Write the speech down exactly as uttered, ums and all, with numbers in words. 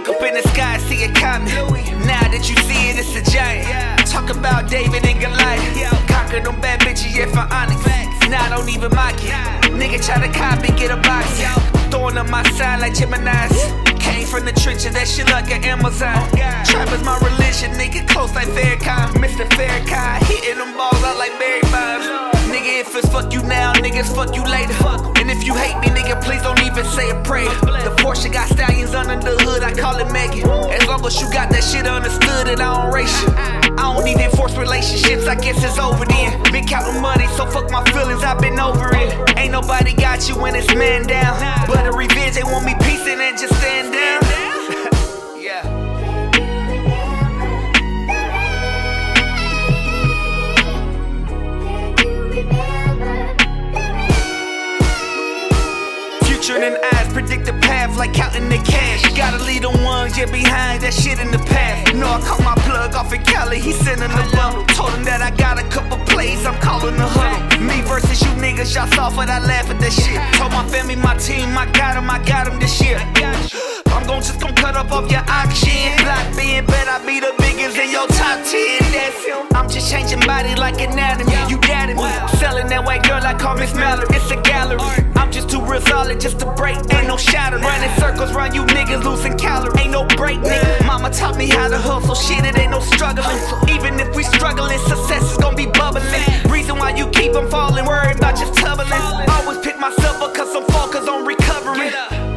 Look up in the sky, see it coming. Now that you see it, it's a giant. Talk about David and Goliath. Conquer them bad bitches, yeah, for honest. Now I don't even mock it. Nigga try to copy, get a box. Throwing up my side like Gemini's. Came from the trenches, that shit like an Amazon. Trap is my religion, nigga, close like Farrakhan. Mister Farrakhan, hitting them balls out like Barry Bonds. Nigga, if it's fuck you now, niggas fuck you later. And if you hate me, nigga, please don't even say a prayer. The Porsche got stallions under the hood, I call it Megan. As long as you got that shit understood and I don't race you. I don't even force relationships, I guess it's over then. Been counting money, so fuck my feelings, I've been over it. Ain't nobody got you when it's man down. But a revenge, they want me piecing and just stand down. Yeah. Future and eyes predict the path like counting the cash. Gotta lead the ones, yeah, behind that shit in the past. Know I caught my plug off in Cali, he sending the bundle. Told him that I got a couple plays, I'm calling the huddle. Me versus you niggas, y'all soft, but I laugh at that shit. Told my family, my team, I got him, I got him this year. I'm gon' just gon' cut up off your auction. Block being bet I be the biggest in your top ten. That's him. I'm just changing body like anatomy. You doubted me. Selling that white girl I call Miss Mallory. It's a gallery. I'm just too real solid just to break. Ain't no shadow. Running circles round you niggas losing calories. Ain't no break, nigga. Mama taught me how to hustle. Shit, it ain't no struggling. Even if we struggling, success is gon' be bubbling. Reason why you keep on falling, worried about just tumbling. Always pick myself up cause I'm fall cause I'm recovering.